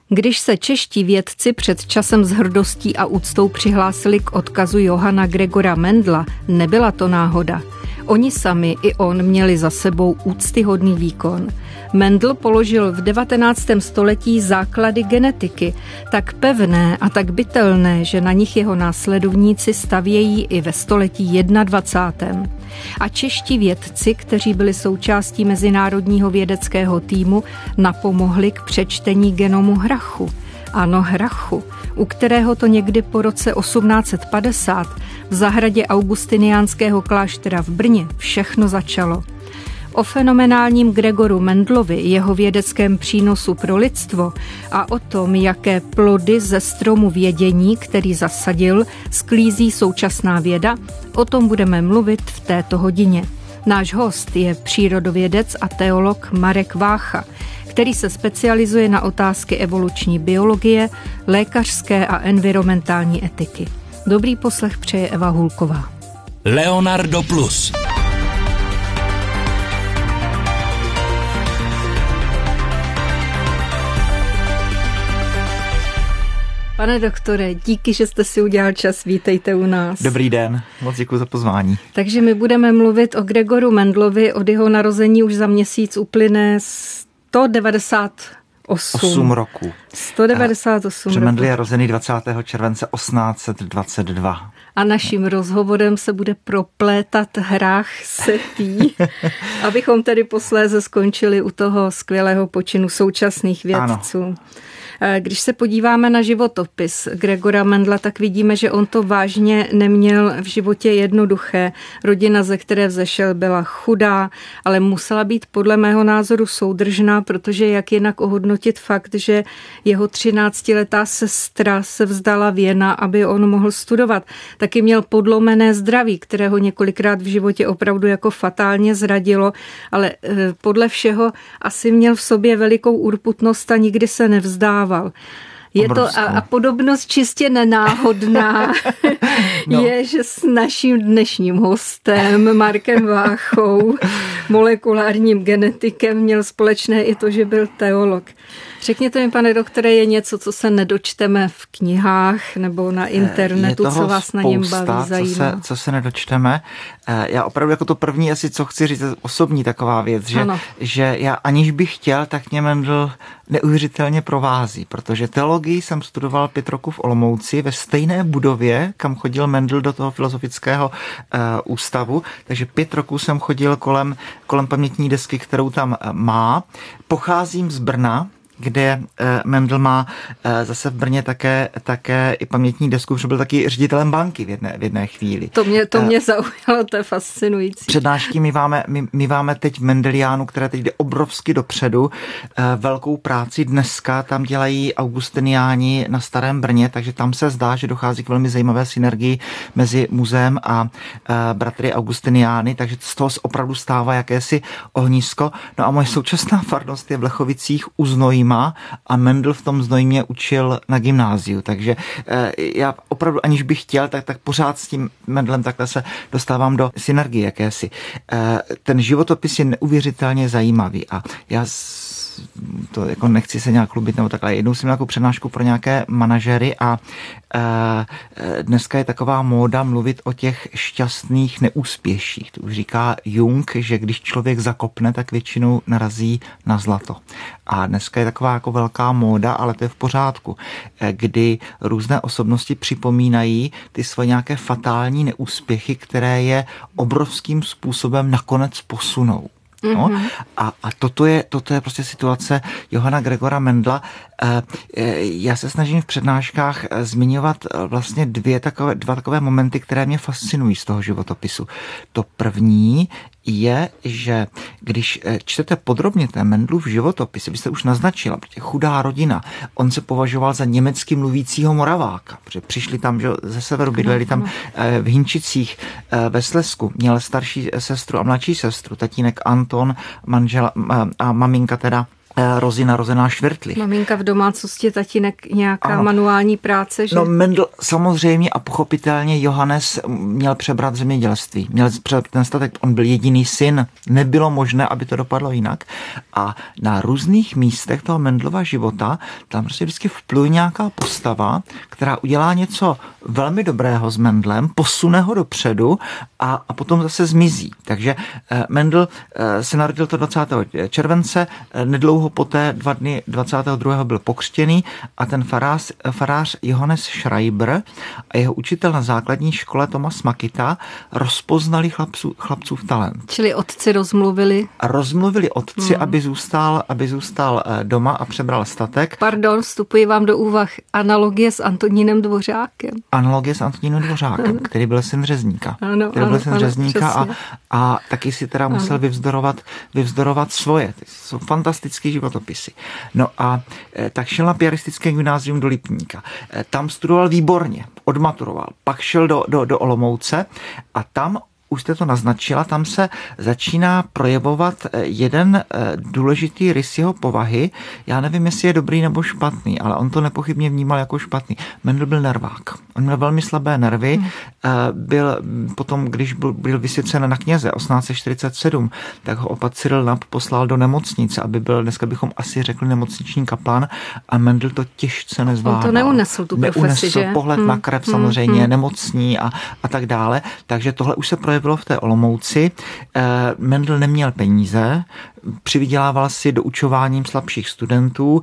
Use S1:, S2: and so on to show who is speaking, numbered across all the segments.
S1: Když se čeští vědci před časem s hrdostí a úctou přihlásili k odkazu Johanna Gregora Mendla, nebyla to náhoda. Oni sami i on měli za sebou úctyhodný výkon. Mendel položil v 19. století základy genetiky, tak pevné a tak bytelné, že na nich jeho následovníci stavějí i ve století 21. A čeští vědci, kteří byli součástí mezinárodního vědeckého týmu, napomohli k přečtení genomu hrachu. Ano, hrachu, u kterého to někdy po roce 1850 v zahradě augustiniánského kláštera v Brně všechno začalo. O fenomenálním Gregoru Mendlovi, jeho vědeckém přínosu pro lidstvo a o tom, jaké plody ze stromu vědění, který zasadil, sklízí současná věda, o tom budeme mluvit v této hodině. Náš host je přírodovědec a teolog Marek Vácha, který se specializuje na otázky evoluční biologie, lékařské a environmentální etiky. Dobrý poslech přeje Eva Hulková.
S2: Leonardo Plus.
S1: Pane doktore, díky, že jste si udělal čas, vítejte u nás.
S3: Dobrý den, moc děkuji za pozvání.
S1: Takže my budeme mluvit o Gregoru Mendlovi, od jeho narození už za měsíc uplyne 198
S3: roků.
S1: 198
S3: roků. Mendl je
S1: roku.
S3: rozený 20. července 1822.
S1: A naším rozhovorem se bude proplétat hrách setí, abychom tedy posléze skončili u toho skvělého počinu současných vědců. Ano. Když se podíváme na životopis Gregora Mendla, tak vidíme, že on to vážně neměl v životě jednoduché. Rodina, ze které vzešel, byla chudá, ale musela být podle mého názoru soudržná, protože jak jinak ohodnotit fakt, že jeho 13letá sestra se vzdala věna, aby on mohl studovat. Taky měl podlomené zdraví, které ho několikrát v životě opravdu jako fatálně zradilo, ale podle všeho asi měl v sobě velikou urputnost a nikdy se nevzdával. Je to a podobnost čistě nenáhodná je, že s naším dnešním hostem Markem Váchou, molekulárním genetikem, měl společné i to, že byl teolog. Řekněte mi, pane doktore, je něco, co se nedočteme v knihách nebo na internetu, co vás na něm baví, zajímá?
S3: Co se nedočteme. Já opravdu jako to první asi, co chci říct, osobní taková věc, že já aniž bych chtěl, tak mě Mendl neuvěřitelně provází, protože teologii jsem studoval 5 roků v Olomouci ve stejné budově, kam chodil Mendl do toho filozofického ústavu, takže 5 roků jsem chodil kolem pamětní desky, kterou tam má. Pocházím z Brna, kde Mendl má zase v Brně také i pamětní desku, protože byl taky ředitelem banky v jedné chvíli.
S1: To mě zaujalo, to je fascinující.
S3: Přednášky my máme teď v Mendeliánu, které teď jde obrovsky dopředu, velkou práci dneska tam dělají augustiniáni na Starém Brně, takže tam se zdá, že dochází k velmi zajímavé synergii mezi muzeem a bratry augustiniány, takže z toho se opravdu stává jakési ohnisko. No a moje současná farnost je v Lechovicích u Znojma a Mendl v tom Znojmě učil na gymnáziu, takže já opravdu aniž bych chtěl, tak pořád s tím Mendlem takhle se dostávám do synergie jakési. Ten životopis je neuvěřitelně zajímavý a já to jako nechci se nějak chlubit nebo takhle. Jednou jsem měl nějakou přednášku pro nějaké manažery a dneska je taková móda mluvit o těch šťastných neúspěších. To už říká Jung, že když člověk zakopne, tak většinou narazí na zlato. A dneska je taková jako velká móda, ale to je v pořádku, kdy různé osobnosti připomínají ty svoje nějaké fatální neúspěchy, které je obrovským způsobem nakonec posunou. No, a toto je prostě situace Johanna Gregora Mendla. Já se snažím v přednáškách zmiňovat vlastně dva takové momenty, které mě fascinují z toho životopisu. To první je, že když čtete podrobně ten Mendlův životopis, byste už naznačila, protože chudá rodina, on se považoval za německy mluvícího Moraváka, protože přišli tam ze severu, bydleli tam v Hinčicích ve Slezsku, měl starší sestru a mladší sestru, tatínek Anton, manžel a maminka teda Rozy narozená Švirtli.
S1: Maminka v domácnosti, tatínek nějaká manuální práce, že?
S3: No Mendel samozřejmě a pochopitelně Johannes měl přebrat zemědělství. Měl přebrat ten statek, on byl jediný syn. Nebylo možné, aby to dopadlo jinak. A na různých místech toho Mendelova života tam prostě vždycky vpluje nějaká postava, která udělá něco velmi dobrého s Mendelem, posune ho dopředu a potom zase zmizí. Takže Mendel se narodil to 20. července, nedlouho poté 2 dny 22. byl pokřtěný a ten farář Johannes Schreiber a jeho učitel na základní škole Thomas Makita rozpoznali chlapcův talent.
S1: Čili otci rozmluvili?
S3: A rozmluvili otci, aby zůstal doma a přebral statek.
S1: Pardon, vstupuji vám do úvah analogie s Antonínem Dvořákem.
S3: Analogie s Antonínem Dvořákem, který byl syn řezníka. A taky si teda musel vyvzdorovat svoje. To jsou fantastické životopisy. No a tak šel na piaristické gymnázium do Lipníka. Tam studoval výborně, odmaturoval. Pak šel do Olomouce a tam už jste to naznačila, tam se začíná projevovat jeden důležitý rys jeho povahy. Já nevím, jestli je dobrý nebo špatný, ale on to nepochybně vnímal jako špatný. Mendel byl nervák. On měl velmi slabé nervy. Byl potom, když byl vysvěcen na kněze 1847, tak ho opat Cyril Knap poslal do nemocnice, aby byl, dneska bychom asi řekli, nemocniční kaplan a Mendel to těžce nezvládal.
S1: On to neunesl, tu profesi, že?
S3: Pohled na krev samozřejmě, nemocní a tak dále. Takže tohle už se projevilo v té Olomouci. Mendel neměl peníze, přivydělával si doučováním slabších studentů,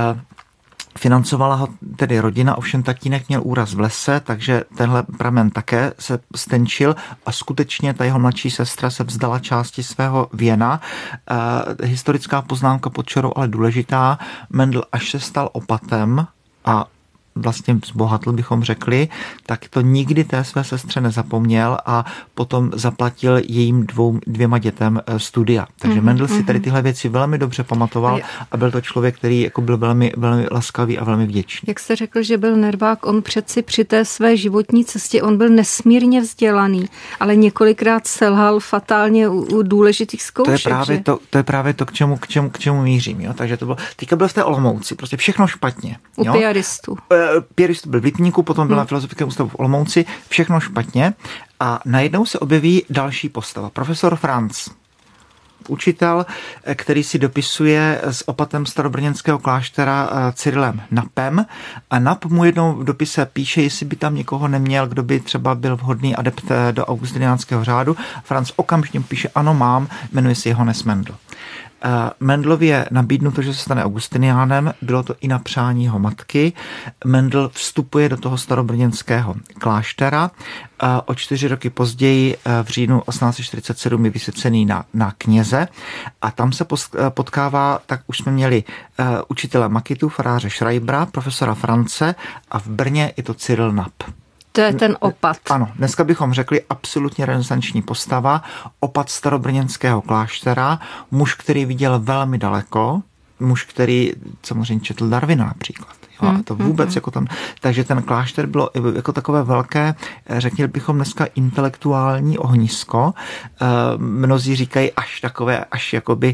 S3: financovala ho tedy rodina, ovšem tatínek měl úraz v lese, takže tenhle pramen také se stenčil a skutečně ta jeho mladší sestra se vzdala části svého věna. Historická poznámka pod čarou, ale důležitá. Mendel, až se stal opatem a vlastně zbohatl, bychom řekli, tak to nikdy té své sestře nezapomněl a potom zaplatil jejím 2 dětem studia. Takže Mendel si tady tyhle věci velmi dobře pamatoval a byl to člověk, který jako byl velmi, velmi laskavý a velmi vděčný.
S1: Jak jste řekl, že byl nervák, on přeci při té své životní cestě, on byl nesmírně vzdělaný, ale několikrát selhal fatálně u důležitých zkoušek.
S3: To je právě to, k čemu mířím. Jo? Takže to bylo, teďka byl v té Olomouci, prostě všechno špatně.
S1: U piaristů.
S3: Piarist byl v Lipníku, potom byl na Filozofickém ústavu v Olomouci, všechno špatně a najednou se objeví další postava, profesor Franz. Učitel, který si dopisuje s opatem starobrněnského kláštera Cyrilem Knapem a Knap mu jednou v dopise píše, jestli by tam někoho neměl, kdo by třeba byl vhodný adept do augustiniánského řádu. Franz okamžitě píše, ano mám, jmenuje se Johannes Mendel. Mendelovi je nabídnuto, že se stane augustiniánem, bylo to i na přání jeho matky. Mendel vstupuje do toho starobrněnského kláštera. O 4 roky později v říjnu 1847 je vysvěcený na kněze a tam se potkává, tak už jsme měli učitele Makitu, faráře Schreibera, profesora France a v Brně je to Cyril Knap.
S1: To je ten opat.
S3: Ano, dneska bychom řekli absolutně renesanční postava, opat starobrněnského kláštera, muž, který viděl velmi daleko, muž, který samozřejmě četl Darwina například. Jo, a to vůbec jako tam, takže ten klášter bylo jako takové velké, řekněli bychom dneska intelektuální ohnisko. Mnozí říkají až jakoby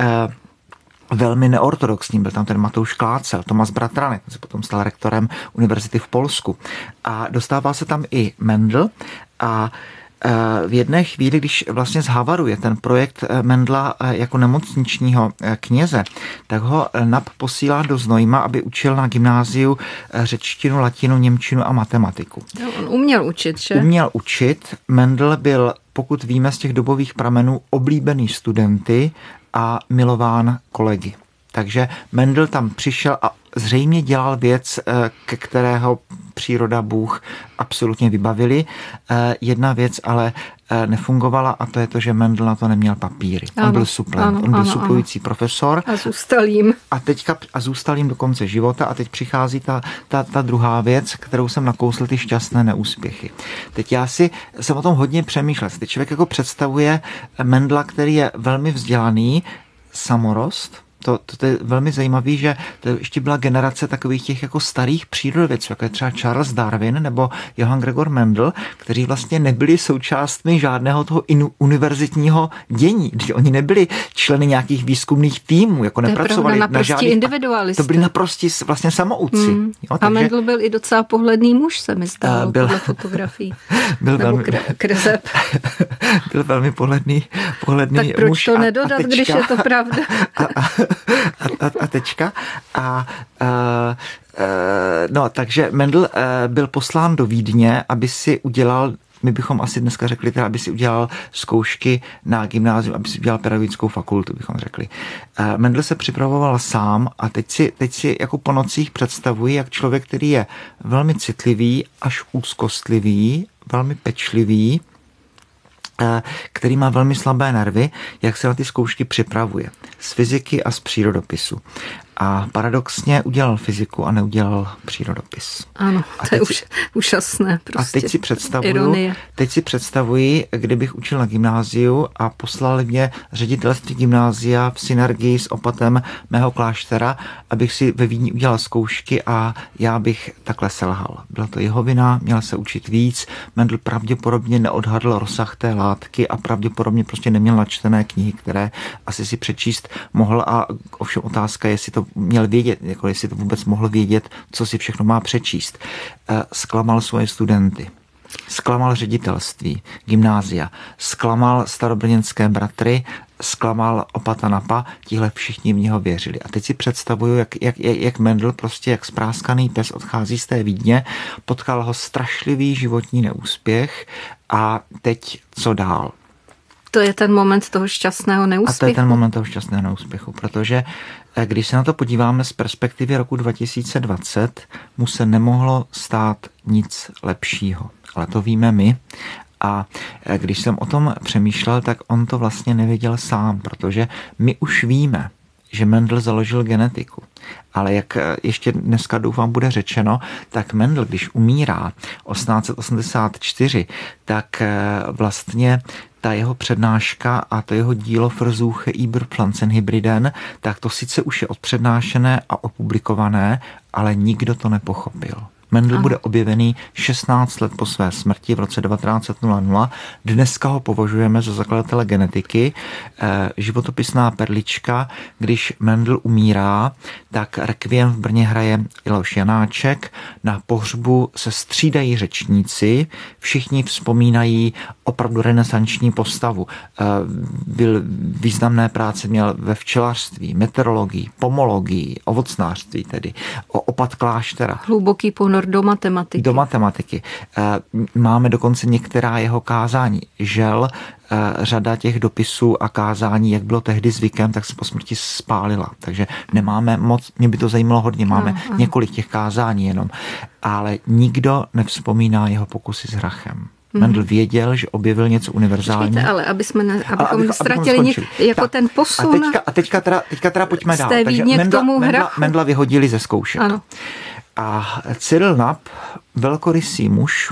S3: velmi neortodoxní. Byl tam ten Matouš Klácel, Tomas Bratranek, ten se potom stal rektorem univerzity v Polsku. A dostává se tam i Mendel a v jedné chvíli, když vlastně zhavaruje ten projekt Mendla jako nemocničního kněze, tak ho Knap posílá do Znojma, aby učil na gymnáziu řečtinu, latinu, němčinu a matematiku.
S1: On uměl učit, že?
S3: Uměl učit. Mendel byl, pokud víme z těch dobových pramenů, oblíbený studenty a milován kolegy. Takže Mendel tam přišel a zřejmě dělal věc, ke kterého příroda, Bůh absolutně vybavili. Jedna věc ale nefungovala a to je to, že Mendel na to neměl papíry. On byl suplent, on byl suplující profesor.
S1: A zůstal jim.
S3: A zůstal jim do konce života a teď přichází ta druhá věc, kterou jsem nakousl, ty šťastné neúspěchy. Teď jsem o tom hodně přemýšlel. Teď člověk jako představuje Mendla, který je velmi vzdělaný, samorost, To je velmi zajímavé, že to ještě byla generace takových těch jako starých přírodovědců, jako je třeba Charles Darwin nebo Johann Gregor Mendel, kteří vlastně nebyli součástmi žádného toho univerzitního dění. Oni nebyli členy nějakých výzkumných týmů, jako nepracovali na žádných
S1: individualisté.
S3: To byli naprostí vlastně samouci. Jo,
S1: a Mendel byl i docela pohledný muž, se mi zdalo, podle fotografií.
S3: Byl velmi
S1: kreseb.
S3: Byl velmi pohledný
S1: tak proč
S3: muž
S1: to nedodat, když je to pravda?
S3: A tečka. No, takže Mendel byl poslán do Vídně, aby si udělal, my bychom asi dneska řekli, teda, aby si udělal zkoušky na gymnázium, aby si udělal pedagogickou fakultu, bychom řekli. Mendel se připravoval sám a teď si jako po nocích představuji, jak člověk, který je velmi citlivý, až úzkostlivý, velmi pečlivý, který má velmi slabé nervy, jak se na ty zkoušky připravuje. Z fyziky a z přírodopisu. A paradoxně udělal fyziku a neudělal přírodopis.
S1: Ano, to je už úžasné. Prostě.
S3: A teď si představuji, kdybych učil na gymnáziu a poslal mě ředitelství gymnázia v synergii s opatem mého kláštera, abych si ve Vídni udělal zkoušky a já bych takhle selhal. Byla to jeho vina, měl se učit víc, Mendel pravděpodobně neodhadl rozsah té látky a pravděpodobně prostě neměl načtené knihy, které asi si přečíst mohl a ovšem otázka, jestli to měl vědět, jako jestli to vůbec mohl vědět, co si všechno má přečíst. Zklamal svoje studenty. Zklamal ředitelství gymnázia. Zklamal starobrněnské bratry, zklamal opata Napa, tihle všichni v něho věřili. A teď si představuju, jak Mendel prostě jak spráskaný pes odchází z té Vídně, potkal ho strašlivý životní neúspěch a teď co dál?
S1: To je ten moment toho šťastného neúspěchu.
S3: A to je ten moment toho šťastného neúspěchu, protože když se na to podíváme z perspektivy roku 2020, mu se nemohlo stát nic lepšího. Ale to víme my. A když jsem o tom přemýšlel, tak on to vlastně nevěděl sám, protože my už víme, že Mendel založil genetiku. Ale jak ještě dneska doufám bude řečeno, tak Mendel, když umírá 1884, tak vlastně ta jeho přednáška a to jeho dílo Versuche über Pflanzenhybriden, tak to sice už je odpřednášené a opublikované, ale nikdo to nepochopil. Mendel bude objevený 16 let po své smrti v roce 1900. Dneska ho považujeme za zakladatele genetiky. Životopisná perlička, když Mendel umírá, tak rekviem v Brně hraje Miloš Janáček. Na pohřbu se střídají řečníci. Všichni vzpomínají opravdu renesanční postavu. Byl významné práce měl ve včelařství, meteorologii, pomologii, ovocnářství tedy, opat kláštera.
S1: Hluboký ponor do matematiky.
S3: Do matematiky. Máme dokonce některá jeho kázání. Žel, řada těch dopisů a kázání, jak bylo tehdy zvykem, tak se po smrti spálila. Takže nemáme moc, mě by to zajímalo hodně, máme několik těch kázání jenom. Ale nikdo nevzpomíná jeho pokusy s hrachem. Mendel věděl, že objevil něco univerzálního.
S1: Počkejte, ale abychom nestratili jako tak, ten posun.
S3: A teďka teda pojďme dál.
S1: Takže
S3: Mendla vyhodili ze zkoušek.
S1: Ano.
S3: A Cyril Nap, velkorysý muž,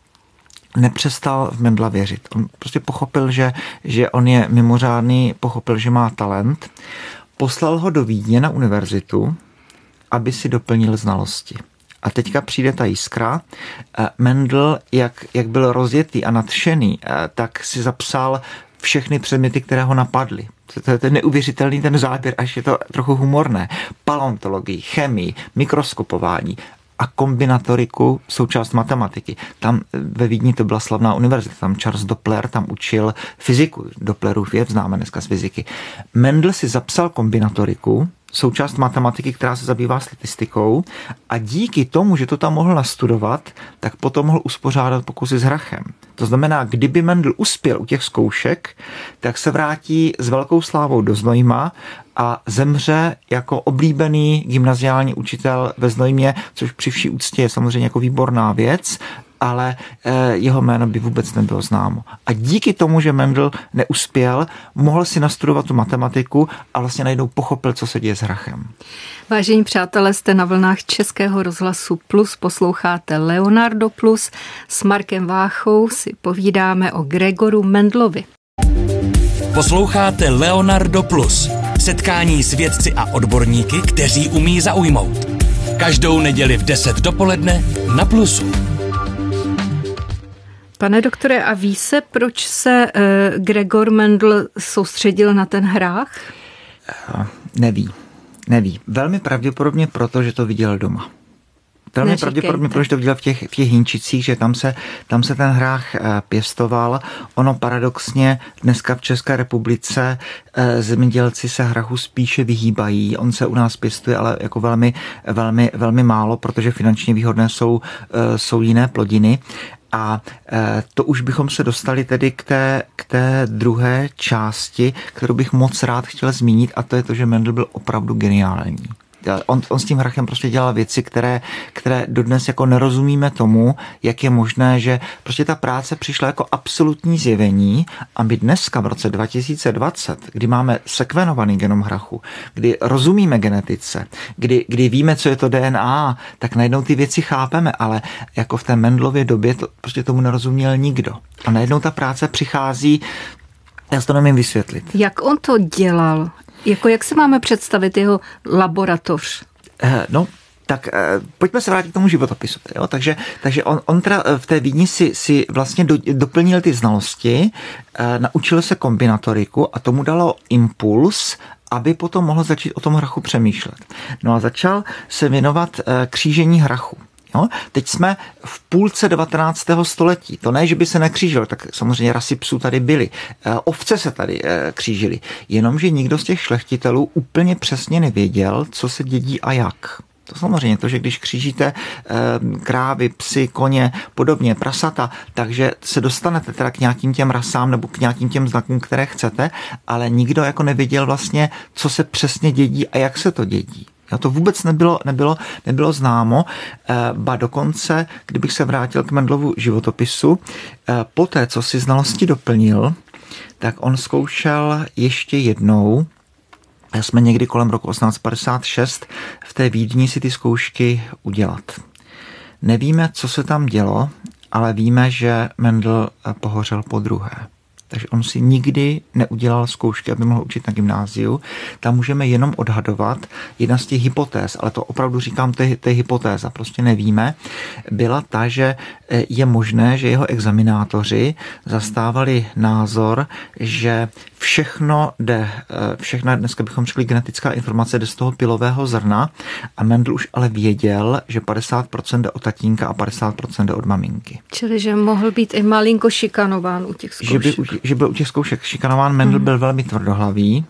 S3: nepřestal v Mendla věřit. On prostě pochopil, že on je mimořádný, pochopil, že má talent. Poslal ho do Vídně na univerzitu, aby si doplnil znalosti. A teďka přijde ta jiskra. Mendel, jak byl rozjetý a nadšený, tak si zapsal všechny předměty, které ho napadly. To je ten neuvěřitelný ten záběr, až je to trochu humorné. Paleontologii, chemii, mikroskopování a kombinatoriku, součást matematiky. Tam ve Vídni to byla slavná univerzita, tam Charles Doppler tam učil fyziku. Dopplerův jev známe dneska z fyziky. Mendel si zapsal kombinatoriku, součást matematiky, která se zabývá statistikou a díky tomu, že to tam mohl nastudovat, tak potom mohl uspořádat pokusy s hrachem. To znamená, kdyby Mendel uspěl u těch zkoušek, tak se vrátí s velkou slávou do Znojma a zemře jako oblíbený gymnaziální učitel ve Znojmě, což při vší úctě je samozřejmě jako výborná věc, ale jeho jméno by vůbec nebylo známo. A díky tomu, že Mendel neuspěl, mohl si nastudovat tu matematiku a vlastně najednou pochopil, co se děje s hrachem.
S1: Vážení přátelé, jste na vlnách Českého rozhlasu Plus, posloucháte Leonardo Plus. S Markem Váchou si povídáme o Gregoru Mendlovi.
S2: Posloucháte Leonardo Plus. Setkání s vědci a odborníky, kteří umí zaujmout. Každou neděli v 10 dopoledne na Plusu.
S1: Pane doktore, a ví se, proč se Gregor Mendel soustředil na ten hrách?
S3: Neví. Velmi pravděpodobně proto, že to viděl doma. Velmi pravděpodobně, protože to viděl v těch Hinčicích, že tam se ten hrách pěstoval. Ono paradoxně dneska v České republice zemědělci se hrachu spíše vyhýbají. On se u nás pěstuje, ale jako velmi málo, protože finančně výhodné jsou jiné plodiny. A to už bychom se dostali tedy k té druhé části, kterou bych moc rád chtěl zmínit, a to je to, že Mendel byl opravdu geniální. On s tím hrachem prostě dělal věci, které dodnes jako nerozumíme tomu, jak je možné, že prostě ta práce přišla jako absolutní zjevení a my dneska v roce 2020, kdy máme sekvenovaný genom hrachu, kdy rozumíme genetice, kdy víme, co je to DNA, tak najednou ty věci chápeme, ale jako v té Mendelově době to prostě tomu nerozuměl nikdo. A najednou ta práce přichází, já si to nemím vysvětlit.
S1: Jak on to dělal? Jak si máme představit jeho laboratoř?
S3: Tak pojďme se vrátit k tomu životopisu. Jo? Takže on teda v té Vídni si vlastně doplnil ty znalosti, naučil se kombinatoriku a tomu dalo impuls, aby potom mohl začít o tom hrachu přemýšlet. No a začal se věnovat křížení hrachu. No, teď jsme v půlce 19. století. To ne, že by se nekřížil, tak samozřejmě rasy psů tady byly. Ovce se tady křížily. Jenomže nikdo z těch šlechtitelů úplně přesně nevěděl, co se dědí a jak. To samozřejmě to, že když křížíte krávy, psy, koně, podobně, prasata, takže se dostanete teda k nějakým těm rasám nebo k nějakým těm znakům, které chcete, ale nikdo jako nevěděl vlastně, co se přesně dědí a jak se to dědí. To vůbec nebylo známo, ba dokonce, kdybych se vrátil k Mendelovu životopisu, poté, co si znalosti doplnil, tak on zkoušel ještě jednou, jsme někdy kolem roku 1856 v té Vídni si ty zkoušky udělat. Nevíme, co se tam dělo, ale víme, že Mendel pohořel podruhé. Takže on si nikdy neudělal zkoušky, aby mohl učit na gymnáziu. Tam můžeme jenom odhadovat. Jedna z těch hypotéz, ale to opravdu říkám, to je hypotéza, prostě nevíme, byla ta, že je možné, že jeho examinátoři zastávali názor, že všechna dneska bychom řekli genetická informace jde z toho pilového zrna a Mendel už ale věděl, že 50% jde od tatínka a 50% jde od maminky.
S1: Čili, že mohl být i malinko šikanován u těch zkoušek.
S3: Že byl u těch zkoušek šikanován. Mendel byl velmi tvrdohlavý,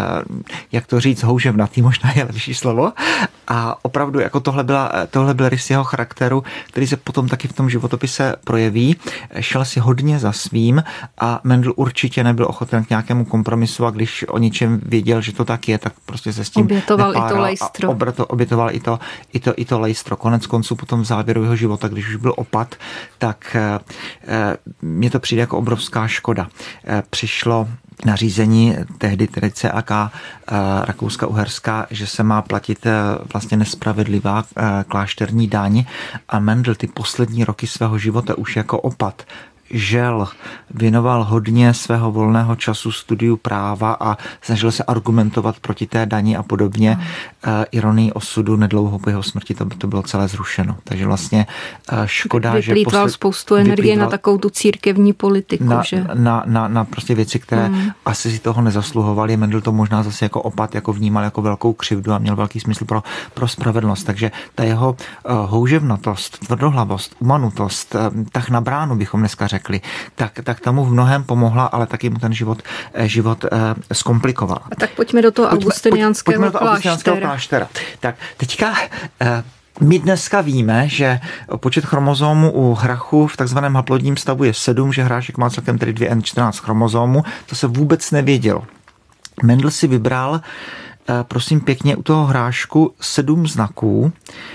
S3: jak to říct, houževnatý možná je lepší slovo. A opravdu jako tohle byl rys jeho charakteru, který se potom taky v tom životopise projeví. Šel si hodně za svým a Mendel určitě nebyl ochoten k nějakému kompromisu a když o něčem věděl, že to tak je, tak prostě se s tím
S1: obětoval i to lejstro.
S3: Obětoval i to lejstro. Konec konců potom v závěru jeho života, když už byl opat, tak mně to přijde jako obrovská škoda. Přišlo nařízení tehdy tedy CAK Rakouska-Uherská, že se má platit vlastně nespravedlivá klášterní daň a Mendel ty poslední roky svého života už jako opat žel, věnoval hodně svého volného času studiu práva a snažil se argumentovat proti té dani a podobně. Ironii osudu nedlouho po jeho smrti to bylo celé zrušeno. Takže vlastně škoda, že
S1: vyplýtval spoustu energie na takovou tu církevní politiku, že?
S3: Na prostě věci, které asi si toho nezasluhovali. Mendel to možná zase jako opat jako vnímal jako velkou křivdu a měl velký smysl pro spravedlnost. Takže ta jeho houževnatost, tvrdohlavost, umanutost, tak na bránu bychom dneska řekli, tak tomu v mnohem pomohla, ale taky mu ten život zkomplikovala.
S1: A tak pojďme do toho augustiniánského
S3: kláštera. Tak teďka my dneska víme, že počet chromozomů u hrachu v takzvaném haplodním stavu je 7, že hrášek má celkem tedy 2N14 chromozomů. To se vůbec nevědělo. Mendel si vybral, prosím pěkně, u toho hrášku 7 znaků,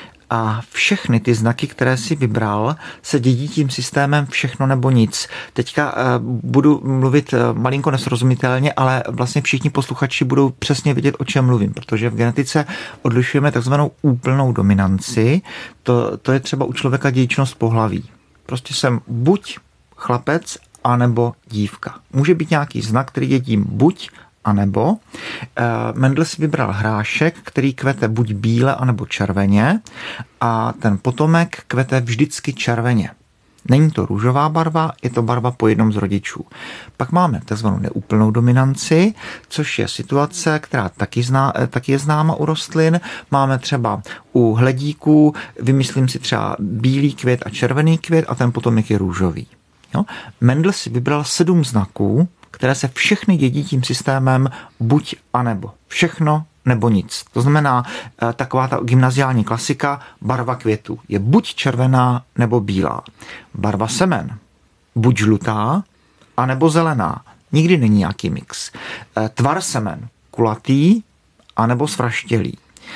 S3: a všechny ty znaky, které si vybral, se dědí tím systémem všechno nebo nic. Teďka budu mluvit malinko nesrozumitelně, ale vlastně všichni posluchači budou přesně vědět, o čem mluvím, protože v genetice odlišujeme takzvanou úplnou dominanci. To je třeba u člověka dědičnost pohlaví. Prostě jsem buď chlapec, anebo dívka. Může být nějaký znak, který dědím buď anebo. Mendel si vybral hrášek, který kvete buď bíle, anebo červeně a ten potomek kvete vždycky červeně. Není to růžová barva, je to barva po jednom z rodičů. Pak máme takzvanou neúplnou dominanci, což je situace, která taky je známa u rostlin. Máme třeba u hledíků, vymyslím si třeba bílý květ a červený květ a ten potomek je růžový. Jo? Mendel si vybral 7 znaků, které se všechny dědí tím systémem buď a nebo. Všechno nebo nic. To znamená, taková ta gymnaziální klasika, barva květů je buď červená nebo bílá. Barva semen, buď žlutá, anebo zelená. Nikdy není nějaký mix. Tvar semen, kulatý, anebo svraštělý.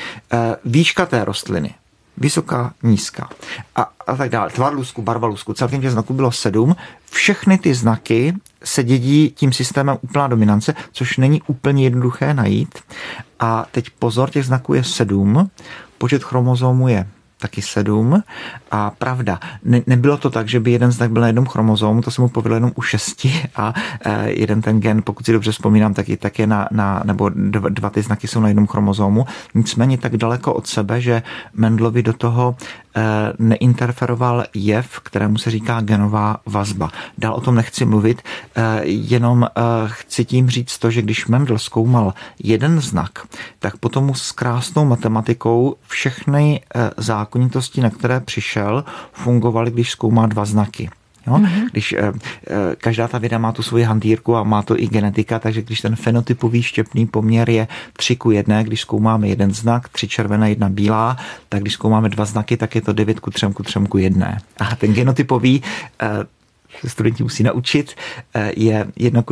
S3: Výška té rostliny, vysoká, nízká a tak dále. Tvar lusku, barva lusku, celkem těch znaků bylo 7. Všechny ty znaky se dědí tím systémem úplná dominance, což není úplně jednoduché najít. A teď pozor, těch znaků je 7, počet chromozomů je taky 7 a pravda, nebylo to tak, že by jeden znak byl na jednom chromozomu, to se mu povedlo jenom u 6 a jeden ten gen, pokud si dobře vzpomínám, tak je nebo 2 ty znaky jsou na jednom chromozomu, nicméně tak daleko od sebe, že Mendelovi do toho neinterferoval jev, kterému se říká genová vazba. Dál o tom nechci mluvit, jenom chci tím říct to, že když Mendel zkoumal jeden znak, tak potom s krásnou matematikou všechny zákonitosti, na které přišel, fungovaly, když zkoumá 2 znaky. Jo? Když každá ta věda má tu svoji hantýrku a má to i genetika, takže když ten fenotypový štěpný poměr je 3:1, když zkoumáme jeden znak, 3 červené, 1 bílá, tak když zkoumáme 2 znaky, tak je to 9:3, 3:1. A ten genotypový studenti musí naučit, je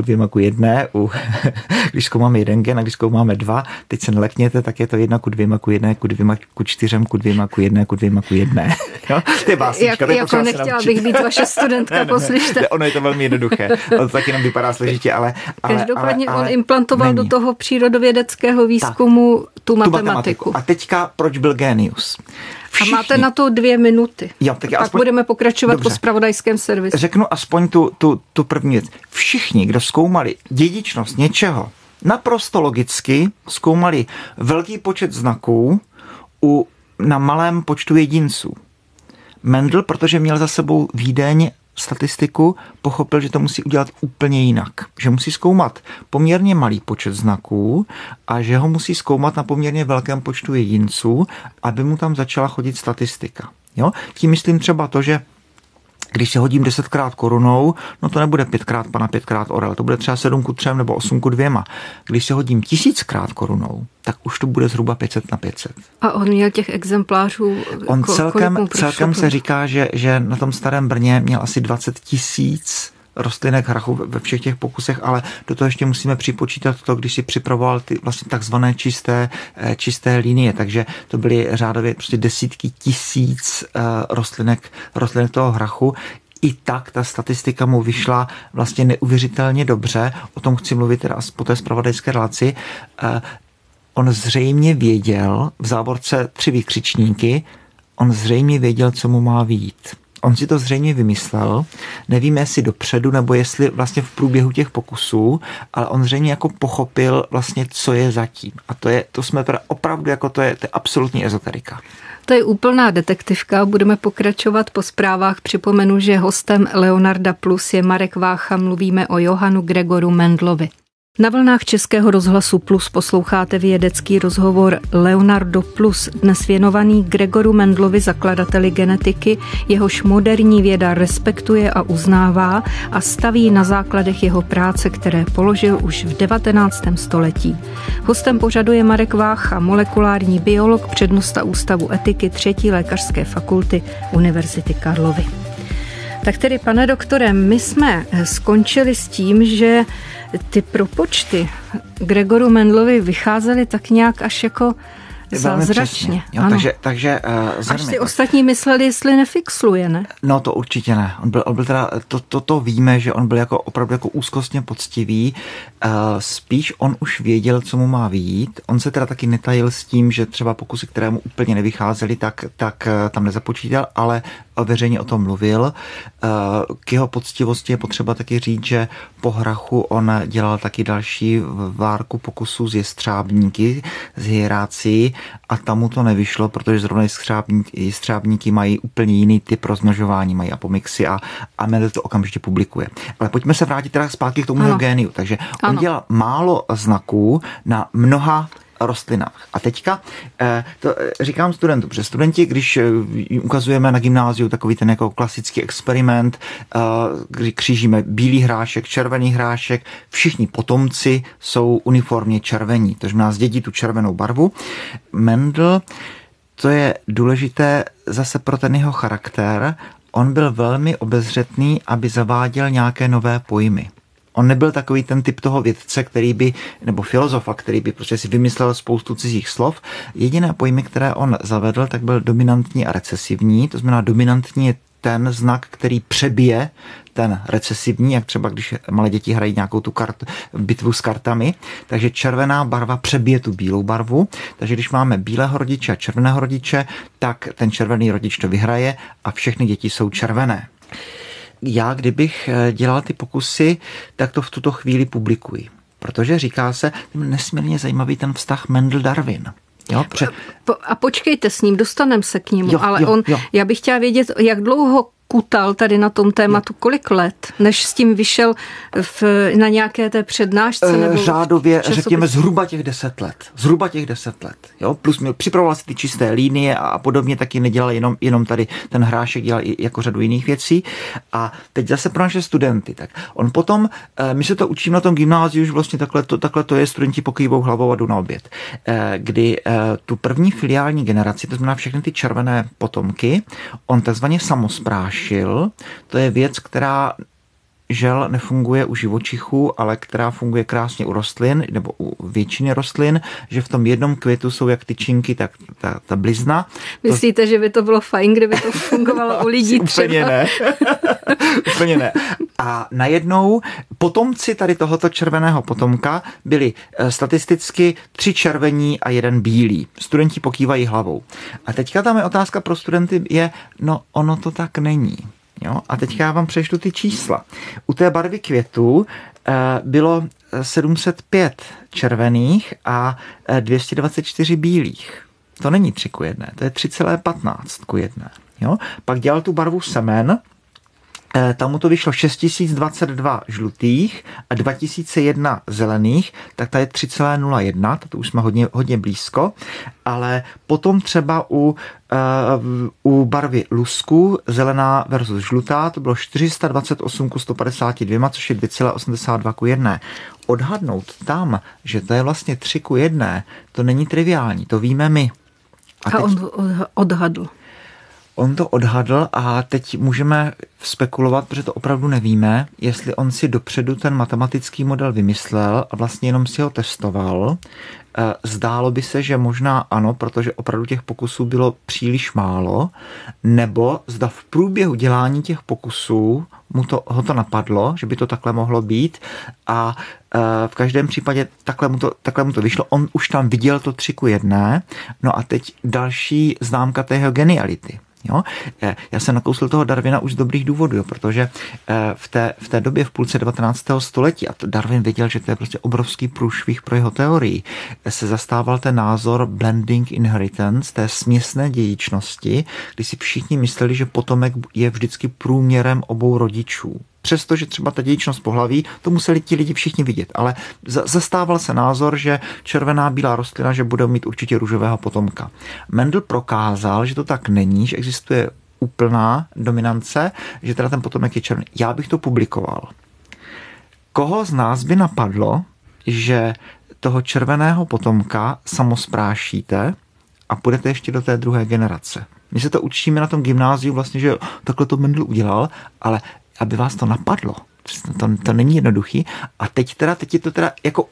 S3: 1:2:1. Když zkoumáme jeden gen a když zkoumáme 2, teď se nelekněte, tak je to 1:2:1, 2:4, 2:1, 2:1. To je básnička.
S1: Jako nechtěla bych být vaše studentka, poslyšte.
S3: Ono je to velmi jednoduché. Ono to tak jenom vypadá složitě, ale
S1: každopádně on implantoval do toho přírodovědeckého výzkumu tu matematiku.
S3: A teďka proč byl génius?
S1: Všichni. A máte na to 2 minuty.
S3: Jo, tak
S1: pak budeme pokračovat po zpravodajském servisu.
S3: Řeknu aspoň tu první věc. Všichni, kdo zkoumali dědičnost něčeho, naprosto logicky zkoumali velký počet znaků na malém počtu jedinců. Mendel, protože měl za sebou Vídeň statistiku, pochopil, že to musí udělat úplně jinak. Že musí zkoumat poměrně malý počet znaků a že ho musí zkoumat na poměrně velkém počtu jedinců, aby mu tam začala chodit statistika. Jo? Tím myslím třeba to, že když se hodím 10krát korunou, no to nebude 5krát pana, 5krát orel, to bude třeba 7:3 nebo 8:2. Když se hodím 1000krát korunou, tak už to bude zhruba 500/500.
S1: A on měl těch exemplářů?
S3: On celkem se říká, že na tom Starém Brně měl asi 20 000 rostlinek hrachu ve všech těch pokusech, ale do toho ještě musíme připočítat to, když si připravoval ty vlastně takzvané čisté linie, takže to byly řádově prostě desítky tisíc rostlinek toho hrachu. I tak ta statistika mu vyšla vlastně neuvěřitelně dobře, o tom chci mluvit teda po té zpravodajské relaci. On zřejmě věděl, v závorce 3 vykřičníky, on zřejmě věděl, co mu má vyjít. On si to zřejmě vymyslel, nevíme jestli dopředu, nebo jestli vlastně v průběhu těch pokusů, ale on zřejmě jako pochopil vlastně, co je zatím. A to jsme teda opravdu, jako to je absolutní ezoterika.
S1: To je úplná detektivka, budeme pokračovat po zprávách. Připomenu, že hostem Leonarda Plus je Marek Vácha, mluvíme o Johannu Gregoru Mendelovi. Na vlnách Českého rozhlasu Plus posloucháte vědecký rozhovor Leonardo Plus, dnes věnovaný Gregoru Mendelovi, zakladateli genetiky, jehož moderní věda respektuje a uznává a staví na základech jeho práce, které položil už v 19. století. Hostem pořadu je Marek Vácha, molekulární biolog, přednosta Ústavu etiky 3. lékařské fakulty Univerzity Karlovy. Tak tedy, pane doktore, my jsme skončili s tím, že ty propočty Gregoru Mendelovi vycházely tak nějak až jako zázračně.
S3: Jo, takže
S1: až si ostatní mysleli, jestli nefixluje, ne?
S3: No to určitě ne. On byl teda, to víme, že on byl jako opravdu jako úzkostně poctivý. Spíš on už věděl, co mu má vyjít. On se teda taky netajil s tím, že třeba pokusy, které mu úplně nevycházely, tak tam nezapočítal, ale veřejně o tom mluvil. K jeho poctivosti je potřeba taky říct, že po Hrachu on dělal taky další várku pokusů s jestřábníky, z hierácií a tam mu to nevyšlo, protože zrovna jestřábníky mají úplně jiný typ rozmnožování, mají apomixy a Mendel to okamžitě publikuje. Ale pojďme se vrátit teda zpátky k tomu jeho géniu. Takže on dělal málo znaků na mnoha rostlinách. A teďka to říkám studentům, protože studenti, když ukazujeme na gymnáziu takový ten jako klasický experiment, kdy křížíme bílý hrášek, červený hrášek, všichni potomci jsou uniformně červení, takže nás dědí tu červenou barvu. Mendel, to je důležité zase pro ten jeho charakter, on byl velmi obezřetný, aby zaváděl nějaké nové pojmy. On nebyl takový ten typ toho vědce, nebo filozofa, který by prostě si vymyslel spoustu cizích slov. Jediné pojmy, které on zavedl, tak byl dominantní a recesivní. To znamená, dominantní je ten znak, který přebije ten recesivní, jak třeba když malé děti hrají nějakou tu bitvu s kartami. Takže červená barva přebije tu bílou barvu. Takže když máme bílého rodiče a červeného rodiče, tak ten červený rodič to vyhraje a všechny děti jsou červené. Já, kdybych dělal ty pokusy, tak to v tuto chvíli publikuji. Protože říká se, nesmírně zajímavý ten vztah Mendel-Darwin. Jo,
S1: a počkejte s ním, dostaneme se k němu, já bych chtěla vědět, jak dlouho kutal tady na tom tématu, kolik let, než s tím vyšel na nějaké té přednášce? Nebo
S3: řádově, řekněme, zhruba těch 10 let. Zhruba těch 10 let. Jo? Plus připravoval si ty čisté línie a podobně, taky nedělal jenom tady ten hrášek, dělal i jako řadu jiných věcí. A teď zase pro naše studenty. Tak on potom, my se to učíme na tom gymnáziu, už vlastně takhle to je, studenti pokývou hlavou a jdou na oběd. Kdy tu první filiální generaci, to znamená všechny ty červené potomky, on takzvaně samosprášil. To je věc, která žel nefunguje u živočichů, ale která funguje krásně u rostlin, nebo u většiny rostlin, že v tom jednom květu jsou jak tyčinky, tak ta blizna.
S1: Myslíte, že by to bylo fajn, kdyby to fungovalo u lidí třeba?
S3: Úplně ne. Úplně ne. A najednou potomci tady tohoto červeného potomka byli statisticky 3 červení a 1 bílý. Studenti pokývají hlavou. A teďka tam je otázka pro studenty je, ono to tak není. Jo? A teďka já vám přečtu ty čísla. U té barvy květů bylo 705 červených a 224 bílých. To není 3:1, to je 3,15:1. Jo? Pak dělal tu barvu semen, tam mu to vyšlo 6022 žlutých a 2001 zelených, tak ta je 3,01, to už jsme hodně blízko, ale potom třeba u barvy lusků, zelená versus žlutá, to bylo 428 ku 152, což je 2,82:1. Odhadnout tam, že to je vlastně 3:1, to není triviální, to víme my.
S1: A on odhadl.
S3: On to odhadl a teď můžeme spekulovat, protože to opravdu nevíme, jestli on si dopředu ten matematický model vymyslel a vlastně jenom si ho testoval. Zdálo by se, že možná ano, protože opravdu těch pokusů bylo příliš málo, nebo zda v průběhu dělání těch pokusů ho to napadlo, že by to takhle mohlo být a v každém případě takhle mu to vyšlo. On už tam viděl to 3:1, no a teď další známka té jeho geniality. Jo? Já jsem nakousl toho Darwina už z dobrých důvodů, jo, protože v té době v půlce 19. století, a to Darwin věděl, že to je prostě obrovský průšvih pro jeho teorii, se zastával ten názor blending inheritance, té směsné dědičnosti, kdy si všichni mysleli, že potomek je vždycky průměrem obou rodičů. Přestože třeba ta dědičnost pohlaví, to museli ti lidi všichni vidět, ale zastával se názor, že červená bílá rostlina, že bude mít určitě růžového potomka. Mendel prokázal, že to tak není, že existuje úplná dominance, že teda ten potomek je červený. Já bych to publikoval. Koho z nás by napadlo, že toho červeného potomka samosprášíte a půjdete ještě do té druhé generace? My se to učíme na tom gymnáziu vlastně, že takhle to Mendel udělal, ale aby vás to napadlo. To není jednoduchý. A teď je to teda jako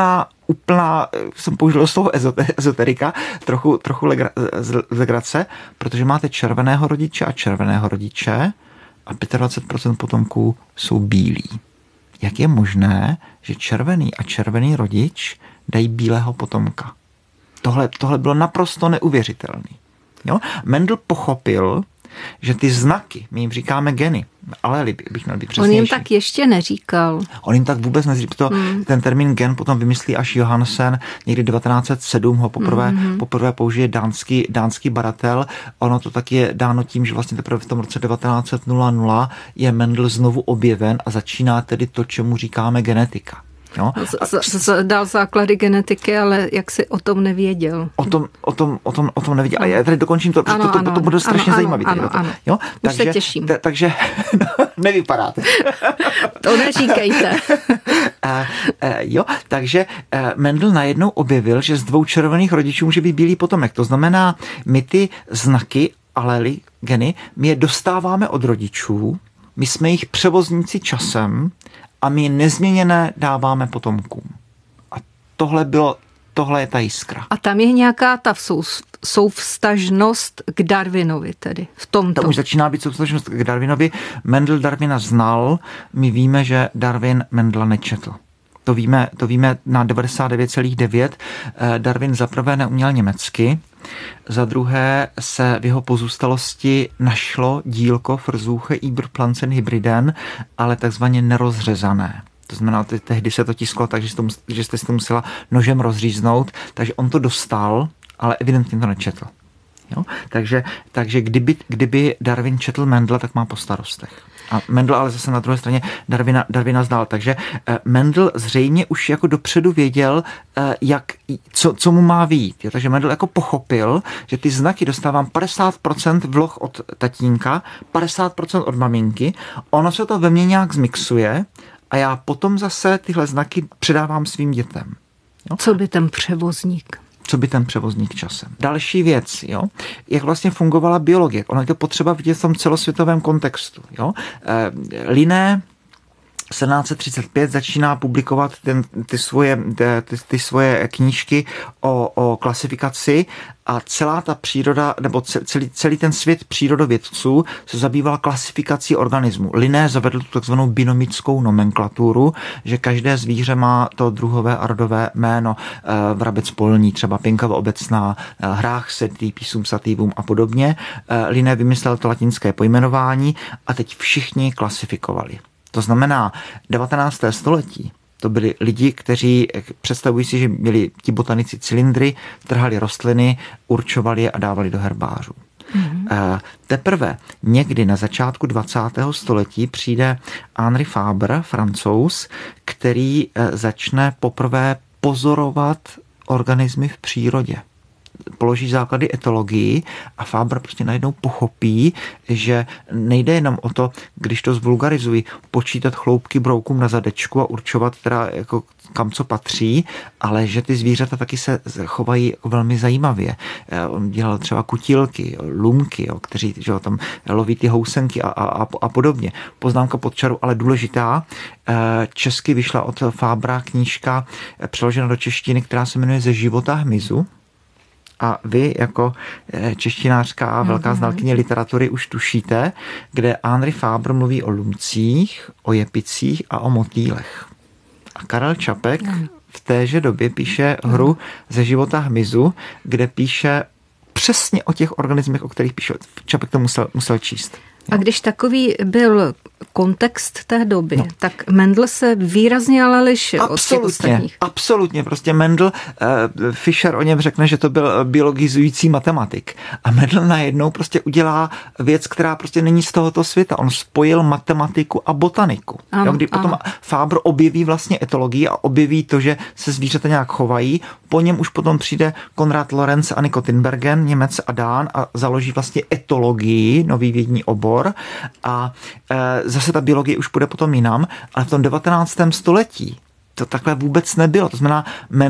S3: úplná jsem použil slovo ezoterika, trochu legrace, protože máte červeného rodiče a červeného rodiče a 25% potomků jsou bílí. Jak je možné, že červený a červený rodič dají bílého potomka? Tohle bylo naprosto neuvěřitelné. Jo? Mendel pochopil, že ty znaky, my jim říkáme geny, ale bych měl být přesnější.
S1: On jim tak ještě neříkal.
S3: On jim tak vůbec neříkal. Ten termín gen potom vymyslí až Johansen, někdy 1907 ho poprvé použije dánský badatel. Ono to tak je dáno tím, že vlastně teprve v tom roce 1900 je Mendel znovu objeven a začíná tedy to, čemu říkáme genetika. No.
S1: Dal základy genetiky, ale jak si o tom nevěděl.
S3: O tom nevěděl. A já tady dokončím to, protože to bude strašně zajímavé.
S1: Ano.
S3: Jo?
S1: Už se těším.
S3: Takže nevypadáte.
S1: To neříkejte.
S3: Takže Mendel najednou objevil, že z 2 červených rodičů může být bílý potomek. To znamená, my ty znaky, alely, geny, my je dostáváme od rodičů, my jsme jich převozníci časem, a my nezměněné dáváme potomkům. A tohle je ta jiskra.
S1: A tam je nějaká ta souvztažnost k Darwinovi tedy v tomto.
S3: Tam už začíná být souvztažnost k Darwinovi. Mendel Darwina znal, my víme, že Darwin Mendela nečetl. To víme na 99,9. Darwin za prvé neuměl německy, za druhé se v jeho pozůstalosti našlo dílko Versuche über Pflanzenhybriden, ale takzvaně nerozřezané. To znamená, tehdy se to tisklo tak, že jste si to musela nožem rozříznout, takže on to dostal, ale evidentně to nečetl. Jo? Takže kdyby Darwin četl Mendela, tak má po starostech. A Mendel ale zase na druhé straně Darwina znal. Takže Mendel zřejmě už jako dopředu věděl, co mu má vyjít. Jo? Takže Mendel jako pochopil, že ty znaky dostávám 50% vloh od tatínka, 50% od maminky, ono se to ve mně nějak zmixuje a já potom zase tyhle znaky předávám svým dětem. Jo?
S1: Co by ten převozník
S3: časem. Další věc, jo, jak vlastně fungovala biologie. Ono je to potřeba vidět v tom celosvětovém kontextu. Jo. Linné 1735 začíná publikovat ty svoje knížky o klasifikaci a celá ta příroda, nebo celý ten svět přírodovědců se zabýval klasifikací organismů. Linné zavedl tu takzvanou binomickou nomenklaturu, že každé zvíře má to druhové a rodové jméno, vrabec polní, třeba pinkava obecná, hrách setý, pisum sativum a podobně. Linné vymyslel to latinské pojmenování a teď všichni klasifikovali. To znamená, 19. století to byli lidi, kteří představují si, že měli ti botanici cylindry, trhali rostliny, určovali je a dávali do herbářů. Teprve někdy na začátku 20. století přijde Henri Fabre, Francouz, který začne poprvé pozorovat organismy v přírodě. Položí základy etologii a Fabre prostě najednou pochopí, že nejde jenom o to, když to zvulgarizují, počítat chloupky broukům na zadečku a určovat teda jako kam co patří, ale že ty zvířata taky se chovají velmi zajímavě. On dělal třeba kutilky, lumky, kteří tam loví ty housenky a podobně. Poznámka pod čaru, ale důležitá. Česky vyšla od Fabra knížka přeložena do češtiny, která se jmenuje Ze života hmyzu. A vy jako češtinářka a velká znalkyně literatury už tušíte, kde Henri Fabre mluví o lumcích, o jepicích a o motýlech. A Karel Čapek v téže době píše hru Ze života hmyzu, kde píše přesně o těch organismech, o kterých píše. Čapek to musel číst.
S1: A když takový byl kontext té doby, tak Mendel se výrazně ale lišil od těch ostatních.
S3: Absolutně. Prostě Mendel, Fischer o něm řekne, že to byl biologizující matematik. A Mendel najednou prostě udělá věc, která prostě není z tohoto světa. On spojil matematiku a botaniku. Kdy potom Fabre objeví vlastně etologii a objeví to, že se zvířata nějak chovají. Po něm už potom přijde Konrad Lorenz a Nico Tinbergen, Němec a Dán a založí vlastně etologii, nový vědní obor. A zase ta biologie už půjde potom jinam, ale v tom 19. století to takhle vůbec nebylo. To znamená,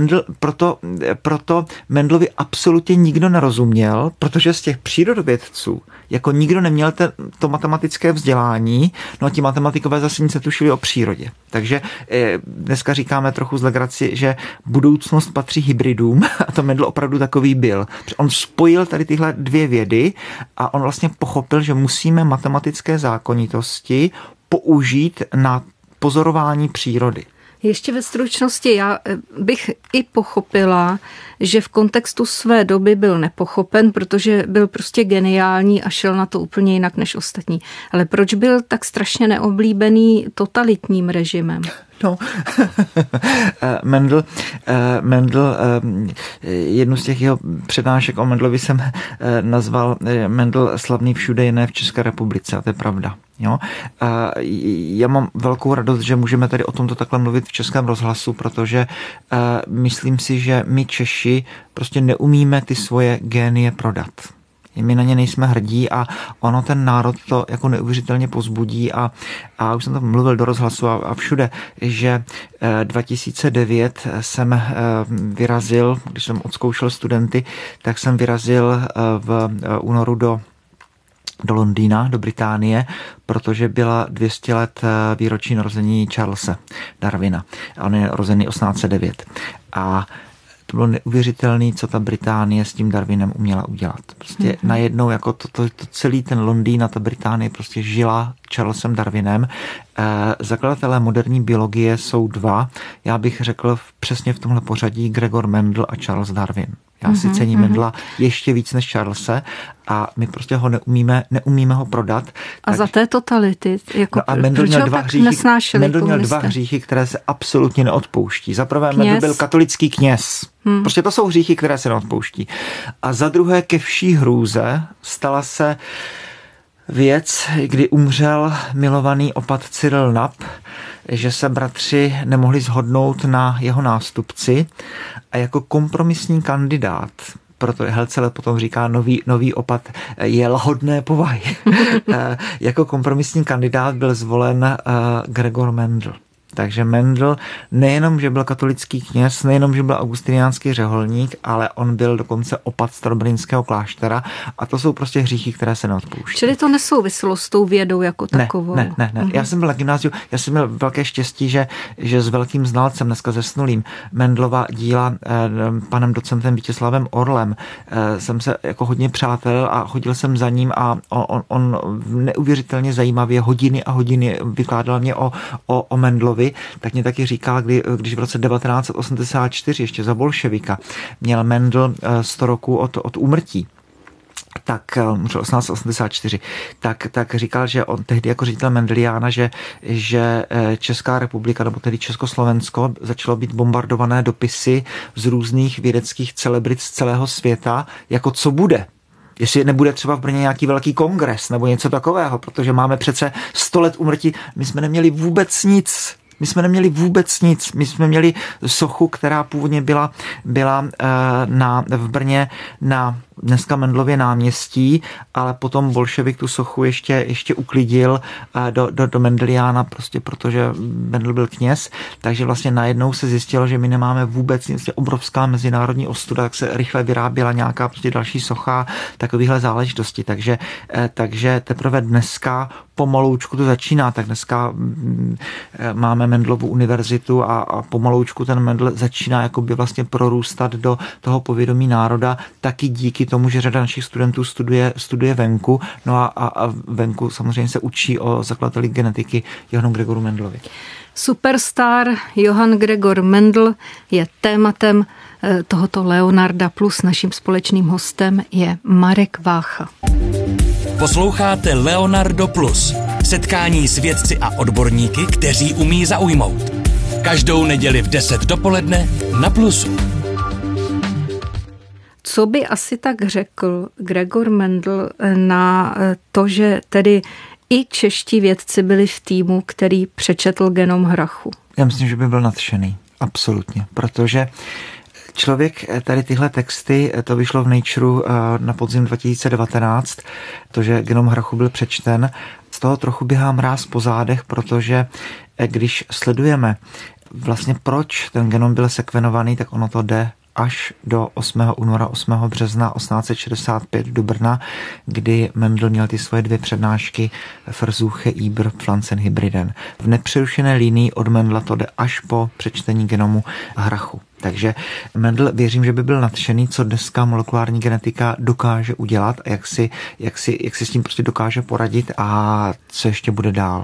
S3: proto Mendelovi absolutně nikdo nerozuměl, protože z těch přírodovědců jako nikdo neměl to matematické vzdělání, no a ti matematikové zase nic netušili o přírodě. Takže dneska říkáme trochu z legraci, že budoucnost patří hybridům a to Mendel opravdu takový byl. On spojil tady tyhle dvě vědy a on vlastně pochopil, že musíme matematické zákonitosti použít na pozorování přírody.
S1: Ještě ve stručnosti, já bych i pochopila, že v kontextu své doby byl nepochopen, protože byl prostě geniální a šel na to úplně jinak než ostatní. Ale proč byl tak strašně neoblíbený totalitním režimem?
S3: No, Mendel, jednu z těch jeho přednášek o Mendlovi jsem nazval Mendel slavný všude jiné v České republice, a to je pravda. Jo? Já mám velkou radost, že můžeme tady o tomto takhle mluvit v Českém rozhlasu, protože myslím si, že my Češi prostě neumíme ty svoje génie prodat. My na ně nejsme hrdí a ono ten národ to jako neuvěřitelně povzbudí a už jsem to mluvil do rozhlasu a všude, že 2009 jsem vyrazil, když jsem odzkoušel studenty, tak jsem vyrazil v únoru do Londýna, do Británie, protože byla 200 let výročí narození Charlese Darwina. On je rozený 1809. A to bylo neuvěřitelné, co ta Británie s tím Darwinem uměla udělat. Prostě najednou jako to celý ten Londýn a ta Británie prostě žila Charlesem Darwinem. Zakladatelé moderní biologie jsou dva. Já bych řekl přesně v tomhle pořadí Gregor Mendel a Charles Darwin. Já si cením Mendela ještě víc než Charlese a my prostě ho neumíme ho prodat.
S1: A za té totality, jako
S3: no a Mendel měl dva hříchy, které se absolutně neodpouští. Za prvé Mendel byl katolický kněz. Prostě to jsou hříchy, které se neodpouští. A za druhé ke vší hrůze stala se věc, kdy umřel milovaný opat Cyril Nap, že se bratři nemohli shodnout na jeho nástupci a jako kompromisní kandidát, proto Helcele potom říká nový opat je lahodné povahy, jako kompromisní kandidát byl zvolen Gregor Mendel. Takže Mendel nejenom, že byl katolický kněz, nejenom, že byl augustiniánský řeholník, ale on byl dokonce opat Starobylínského kláštera a to jsou prostě hříchy, které se neodpouští.
S1: Čili to nesouviselo s tou vědou jako takovou?
S3: Ne. Já jsem byl na gymnáziu, já jsem měl velké štěstí, že s velkým znalcem, dneska zesnulým, Mendelova díla panem docentem Vítězslavem Orlem jsem se jako hodně přátel a chodil jsem za ním a on neuvěřitelně zajímavě hodiny a hodiny vykládal mě o Mendelovi. Tak mě taky říkal, když v roce 1984 ještě za bolševika měl Mendel 100 roků od úmrtí, tak 1884, tak říkal, že on tehdy jako ředitel Mendeliána, že Česká republika, nebo tedy Československo začalo být bombardované dopisy z různých vědeckých celebrit z celého světa, jako co bude. Jestli nebude třeba v Brně nějaký velký kongres nebo něco takového, protože máme přece 100 let úmrtí, my jsme neměli vůbec nic. My jsme měli sochu, která původně byla v Brně na dneska Mendelově náměstí, ale potom bolševik tu sochu ještě uklidil do Mendeliána, prostě protože Mendel byl kněz, takže vlastně najednou se zjistilo, že my nemáme vůbec nic, obrovská mezinárodní ostuda, tak se rychle vyráběla nějaká prostě další socha, takovýhle záležitosti, takže teprve dneska pomaloučku to začíná, tak dneska máme Mendelovu univerzitu a pomaloučku ten Mendel začíná jakoby vlastně prorůstat do toho povědomí národa, taky díky tomu, že řada našich studentů studuje venku, no a venku samozřejmě se učí o zakladateli genetiky Johanu Gregoru Mendelovi.
S1: Superstar Johann Gregor Mendel je tématem tohoto Leonarda Plus. Naším společným hostem je Marek Vácha.
S2: Posloucháte Leonardo Plus. Setkání s vědci a odborníky, kteří umí zaujmout. Každou neděli v 10 dopoledne na Plusu.
S1: Co by asi tak řekl Gregor Mendel na to, že tedy i čeští vědci byli v týmu, který přečetl genom hrachu?
S3: Já myslím, že by byl nadšený. Absolutně. Protože člověk tady tyhle texty, to vyšlo v Nature na podzim 2019, to, že genom hrachu byl přečten, z toho trochu běhá mráz po zádech, protože když sledujeme vlastně proč ten genom byl sekvenovaný, tak ono to jde až do 8. února, 8. března 1865 do Brna, kdy Mendel měl ty svoje 2 přednášky Versuche über Pflanzenhybriden. V nepřerušené linii od Mendela to jde až po přečtení genomu hrachu. Takže Mendel, věřím, že by byl nadšený, co dneska molekulární genetika dokáže udělat a jak si s tím prostě dokáže poradit a co ještě bude dál.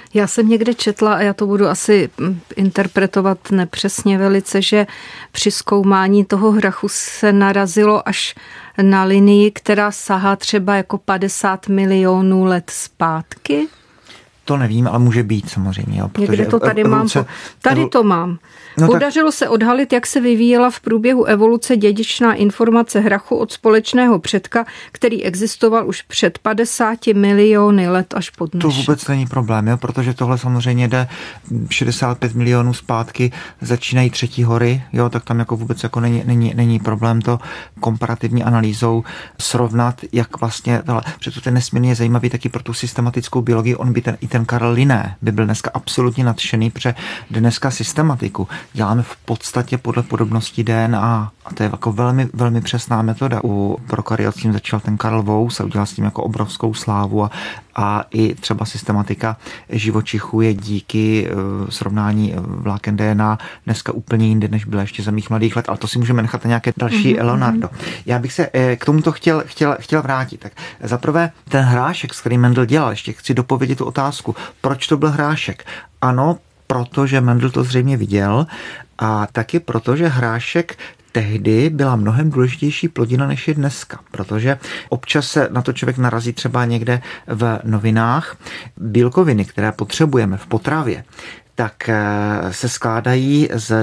S1: Já jsem někde četla, a já to budu asi interpretovat nepřesně velice, že při zkoumání toho hrachu se narazilo až na linii, která sahá třeba jako 50 milionů let zpátky.
S3: To nevím, ale může být samozřejmě. Jo,
S1: někde to tady mám. Tady to mám. Podařilo se odhalit, jak se vyvíjela v průběhu evoluce dědičná informace hrachu od společného předka, který existoval už před 50 miliony let až po dnešek.
S3: To vůbec není problém, jo, protože tohle samozřejmě jde 65 milionů zpátky, začínají třetí hory, jo, tak tam jako vůbec jako není problém to komparativní analýzou srovnat, jak vlastně tohle. Protože to je nesmírně zajímavý taky pro tu systematickou biologii. On by ten Karl Linné by byl dneska absolutně nadšený, protože dneska systematiku děláme v podstatě podle podobnosti DNA a to je jako velmi, velmi přesná metoda. U prokaryot s tím začal ten Karl Woese a udělal s tím jako obrovskou slávu a i třeba systematika živočichů je díky srovnání vláken DNA dneska úplně jinde, než byla ještě za mých mladých let, ale to si můžeme nechat na nějaké další Leonardo. Já bych se k tomuto chtěl vrátit. Tak zaprvé ten hrášek, s kterým Mendel dělal, ještě chci dopovědět tu otázku, proč to byl hrášek? Ano, protože Mendel to zřejmě viděl a taky proto, že hrášek tehdy byla mnohem důležitější plodina, než je dneska, protože občas se na to člověk narazí třeba někde v novinách. Bílkoviny, které potřebujeme v potravě, tak se skládají z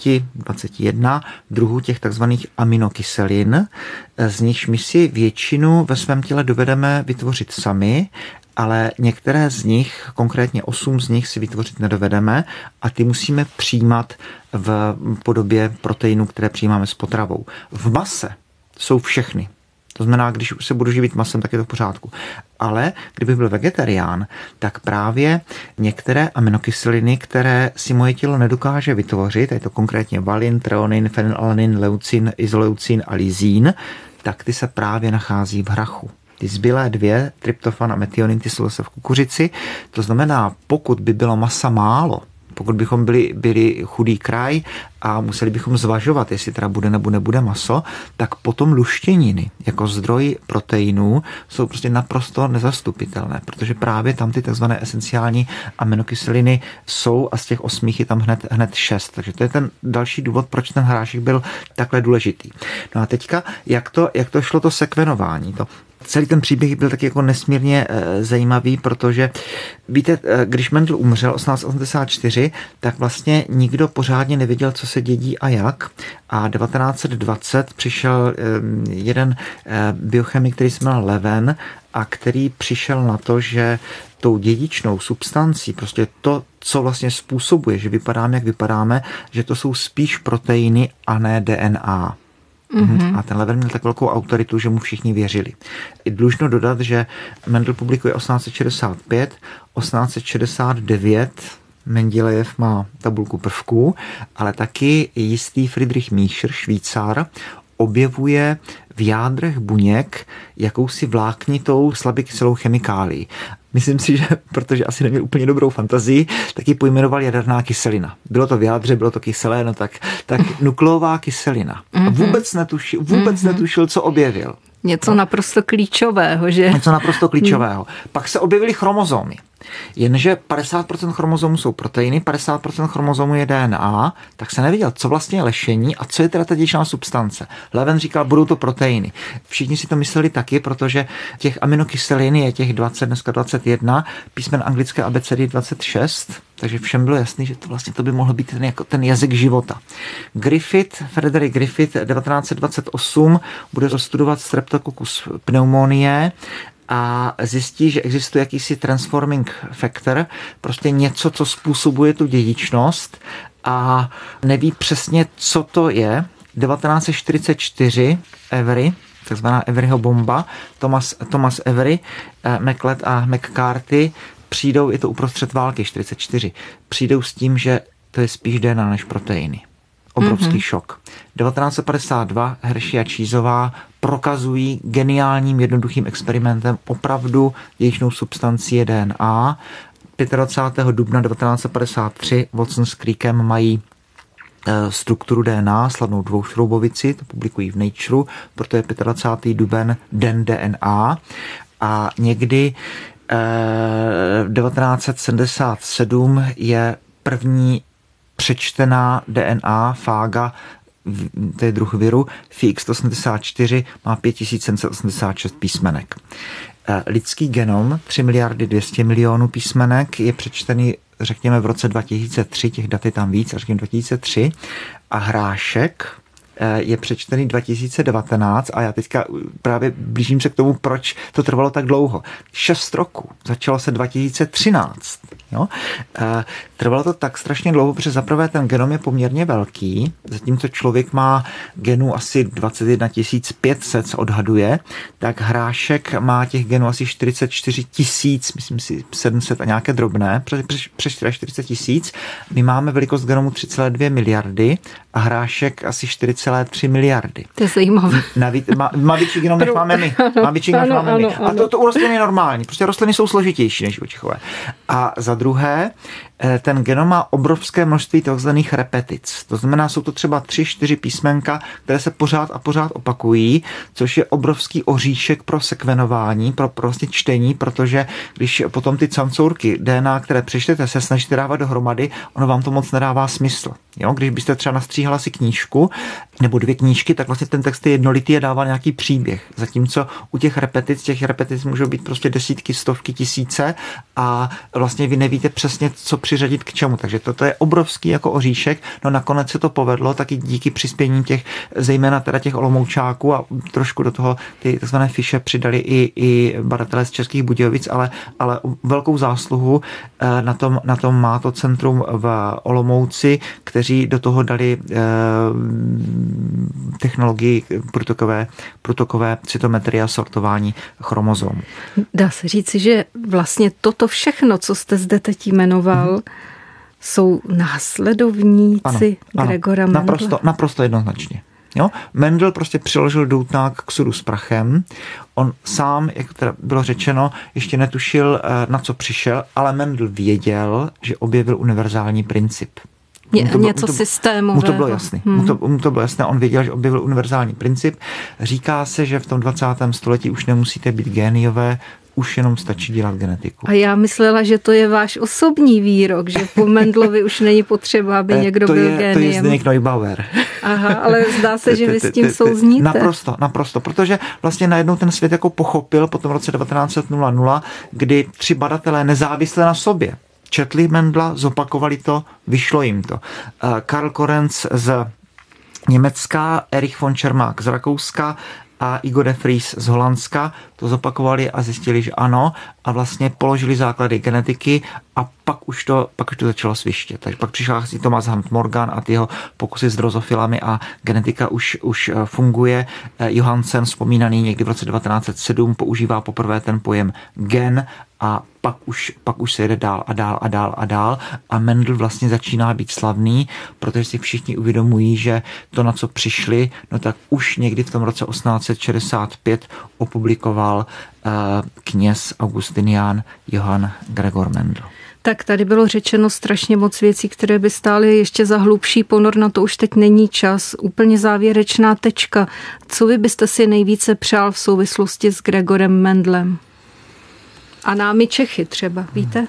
S3: 21 druhů těch takzvaných aminokyselin, z nichž my si většinu ve svém těle dovedeme vytvořit sami, ale některé z nich, konkrétně 8 z nich si vytvořit nedovedeme a ty musíme přijímat v podobě proteinů, které přijímáme s potravou. V mase jsou všechny. To znamená, když se budu živit masem, tak je to v pořádku. Ale kdybych byl vegetarián, tak právě některé aminokyseliny, které si moje tělo nedokáže vytvořit, je to konkrétně valin, treonin, fenylalanin, leucin, izoleucin a lysín, tak ty se právě nachází v hrachu. Ty zbylé 2, tryptofan a metionin, ty jsou zase v kukuřici. To znamená, pokud by bylo masa málo, pokud bychom byli chudý kraj a museli bychom zvažovat, jestli teda bude nebo nebude maso, tak potom luštěniny jako zdroj proteinů jsou prostě naprosto nezastupitelné, protože právě tam ty takzvané esenciální aminokyseliny jsou a z těch 8 je tam hned 6. Takže to je ten další důvod, proč ten hrášek byl takhle důležitý. No a teďka, jak to šlo to sekvenování, celý ten příběh byl taky jako nesmírně zajímavý, protože víte, když Mendel umřel 1884, tak vlastně nikdo pořádně nevěděl, co se dědí a jak. A 1920 přišel jeden biochemik, který se jmenoval Leven a který přišel na to, že tou dědičnou substancí, prostě to, co vlastně způsobuje, že vypadáme, jak vypadáme, že to jsou spíš proteiny a ne DNA. A ten Leven měl tak velkou autoritu, že mu všichni věřili. Je dlužno dodat, že Mendel publikuje 1865, 1869 Mendelejev má tabulku prvků, ale taky jistý Friedrich Miescher, Švýcar, objevuje v jádrech buněk jakousi vláknitou slaběkyselou chemikálii. Myslím si, že protože asi neměl úplně dobrou fantazii, tak ji pojmenoval jaderná kyselina. Bylo to v jádře, bylo to kyselé, no tak nukleová kyselina. A vůbec netušil, co objevil.
S1: Něco naprosto klíčového, že?
S3: Něco naprosto klíčového. Pak se objevily chromozomy. Jenže 50% chromozomů jsou proteiny, 50% chromozomů je DNA, tak se nevěděl, co vlastně je lešení a co je teda ta dědičná substance. Leven říkal, budou to proteiny. Všichni si to mysleli taky, protože těch aminokyselin je těch 20, dneska 21, písmen anglické abecedy 26, takže všem bylo jasný, že to by mohl být ten jazyk života. Frederick Griffith 1928 bude studovat Streptococcus pneumonie a zjistí, že existuje jakýsi transforming factor, prostě něco, co způsobuje tu dědičnost a neví přesně, co to je. 1944 Avery, takzvaná Averyho bomba, Thomas Avery, McLeod a McCarthy přijdou, je to uprostřed války 44, přijdou s tím, že to je spíš DNA než proteiny. Obrovský šok. 1952 Hershey a Cheeseová prokazují geniálním jednoduchým experimentem opravdu dědičnou substanci je DNA. 25. dubna 1953 Watson s Criickem mají strukturu DNA, slavnou dvoušroubovici, to publikují v Nature, proto je 25. duben den DNA a někdy 1977 je první přečtená DNA fága, to je druh viru, FX84 má 5786 písmenek. Lidský genom 3 miliardy 200 milionů písmenek je přečtený, řekněme, v roce 2003, těch dat je tam víc, řekněme 2003, a hrášek je přečtený 2019 a já teďka právě blížím se k tomu, proč to trvalo tak dlouho. 6 roků. Začalo se 2013. Jo? Trvalo to tak strašně dlouho, protože zaprvé ten genom je poměrně velký, zatímco člověk má genů asi 21 500 se odhaduje, tak hrášek má těch genů asi 44 000, myslím si 700 a nějaké drobné, přes 40 000. My máme velikost genomu 3,2 miliardy a hrášek asi 4,3 miliardy.
S1: To je zajímavé.
S3: Má větší genom, než máme my. Má větší genom, než máme my. A to u rostlin je normální. Prostě rostliny jsou složitější než živočichové. A za druhé, ten genom má obrovské množství takzvaných repetic. To znamená, jsou to třeba 3-4 písmenka, které se pořád a pořád opakují, což je obrovský oříšek pro sekvenování, pro prostě čtení, protože když potom ty cancourky DNA, které přečtete, se snažíte dávat dohromady, ono vám to moc nedává smysl. Jo? Když byste třeba nastříhala si knížku nebo 2 knížky, tak vlastně ten text je jednolitý a dává nějaký příběh. Zatímco u těch repetic můžou být prostě desítky, stovky, tisíce a vlastně vy nevíte přesně, co přiřadit k čemu. Takže toto je obrovský jako oříšek. No nakonec se to povedlo, taky díky přispění těch, zejména teda těch Olomoučáků, a trošku do toho ty takzvané fiše přidali i badatelé z Českých Budějovic, ale velkou zásluhu na tom má to centrum v Olomouci, kteří do toho dali technologii protokové cytometrie a sortování chromozomů.
S1: Dá se říci, že vlastně toto všechno, co jste zde teď jmenoval, jsou následovníci Gregora Mendla?
S3: Naprosto jednoznačně. Jo? Mendel prostě přiložil doutnák k sudu s prachem. On sám, jak teda bylo řečeno, ještě netušil, na co přišel, ale Mendel věděl, že objevil univerzální princip.
S1: Něco systémového.
S3: Mu to bylo jasné. Mu to bylo jasné. On věděl, že objevil univerzální princip. Říká se, že v tom 20. století už nemusíte být géniové, už jenom stačí dělat genetiku.
S1: A já myslela, že to je váš osobní výrok, že po Mendlovi už není potřeba, aby někdo byl géniem.
S3: To je Zdeněk Neubauer.
S1: Aha, ale zdá se, že vy s tím souzníte.
S3: Naprosto, protože vlastně najednou ten svět jako pochopil po tom roce 1900, kdy 3 badatelé nezávisle na sobě četli Mendla, zopakovali to, vyšlo jim to. Karl Korenz z Německa, Erich von Čermák z Rakouska a Igor de Vries z Holandska to zopakovali a zjistili, že ano, a vlastně položili základy genetiky a pak už to začalo svištět. Takže pak přišel asi Thomas Hunt Morgan a ty jeho pokusy s drozofilami a genetika už funguje. Johansen, vzpomínaný někdy v roce 1907, používá poprvé ten pojem gen a pak už se jede dál a dál a Mendel vlastně začíná být slavný, protože si všichni uvědomují, že to, na co přišli, no tak už někdy v tom roce 1865 opublikoval kněz augustinián Johann Gregor Mendel.
S1: Tak tady bylo řečeno strašně moc věcí, které by stály ještě za hlubší ponor, na to už teď není čas. Úplně závěrečná tečka. Co vy byste si nejvíce přál v souvislosti s Gregorem Mendlem? A námi Čechy třeba, víte?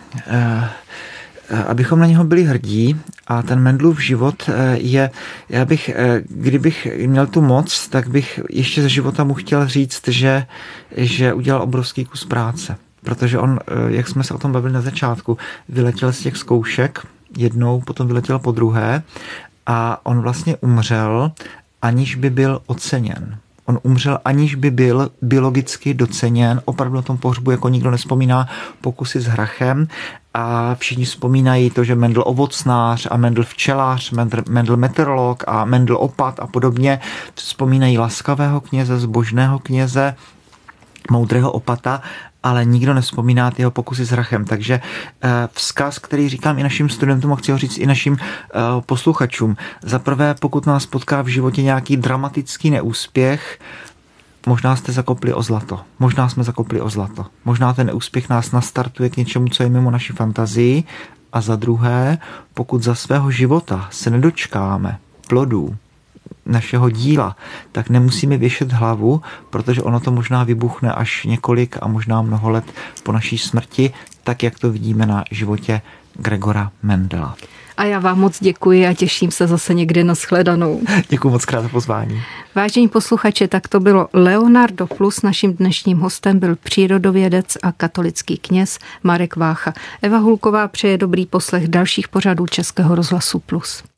S3: Abychom na něho byli hrdí a ten Mendlův život je, kdybych měl tu moc, tak bych ještě ze života mu chtěl říct, že udělal obrovský kus práce. Protože on, jak jsme se o tom bavili na začátku, vyletěl z těch zkoušek jednou, potom vyletěl po druhé a on vlastně umřel, aniž by byl oceněn. On umřel, aniž by byl biologicky doceněn. Opravdu na tom pohřbu jako nikdo nespomíná pokusy s hrachem a všichni vzpomínají to, že Mendel ovocnář a Mendel včelář, Mendel meteorolog a Mendel opat a podobně. Vzpomínají laskavého kněze, zbožného kněze, moudrého opata, ale nikdo nevzpomíná ty jeho pokusy s hrachem. Takže vzkaz, který říkám i našim studentům a chci ho říct i našim posluchačům. Za prvé, pokud nás potká v životě nějaký dramatický neúspěch, možná jste zakopli o zlato. Možná jsme zakopli o zlato. Možná ten neúspěch nás nastartuje k něčemu, co je mimo naši fantazii. A za druhé, pokud za svého života se nedočkáme plodů, našeho díla, tak nemusíme věšet hlavu, protože ono to možná vybuchne až několik a možná mnoho let po naší smrti, tak jak to vidíme na životě Gregora Mendela.
S1: A já vám moc děkuji a těším se zase někdy na shledanou.
S3: Děkuji moc krát za pozvání.
S1: Vážení posluchači, tak to bylo Leonardo Plus. Naším dnešním hostem byl přírodovědec a katolický kněz Marek Vácha. Eva Hulková přeje dobrý poslech dalších pořadů Českého rozhlasu Plus.